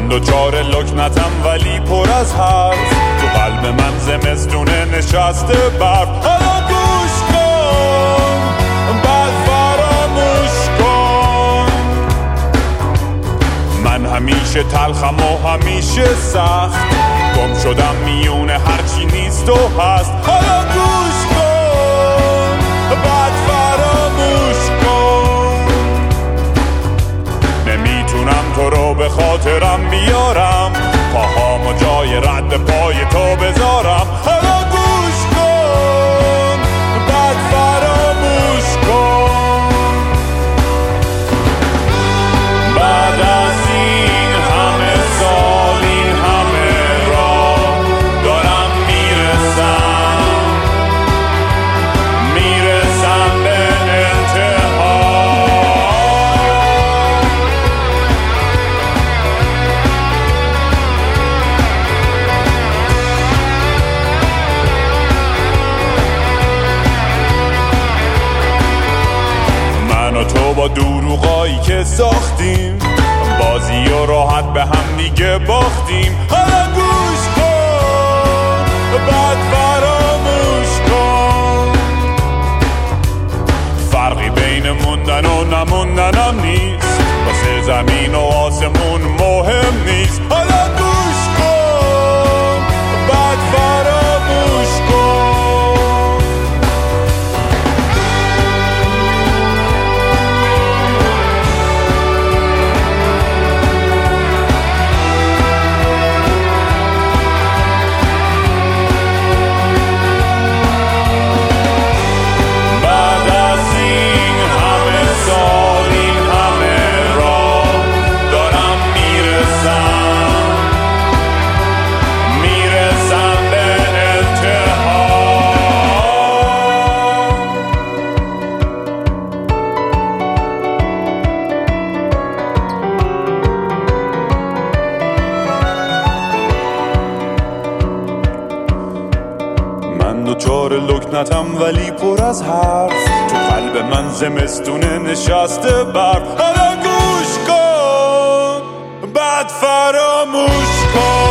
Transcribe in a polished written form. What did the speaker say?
من دوچار لکنتم ولی پر از حرف، تو قلب من زمستونه نشسته برف. حالا گوش کن بعد فراموش کن، من همیشه تلخم و همیشه سخت، گم شدم میونه هرچی نیست و هست. حالا گوش کن بعد فراموش کن، نمیتونم تو رو به خاطرم بیارم، پاهامو جای رد پای تو بذارم. حالا گوش کن بعد فراموش کن، بعد از این همه سال این همه راه دارم میرسم به انتها. من و تو با دروغایی که ساختیم، بازی و راحت به هم دیگه باختیم. حالا گوش کن بعد فراموش کن، فرقی بین موندن و نموندنم نیست، واسه زمین و آسمون مهم نیست. حالا گوش کن بعد فراموش کن. من دوچار لکنتم ولی پر از حرف، تو قلب من زمستونه نشسته برف. حالا گوش کن بعد فراموش کن.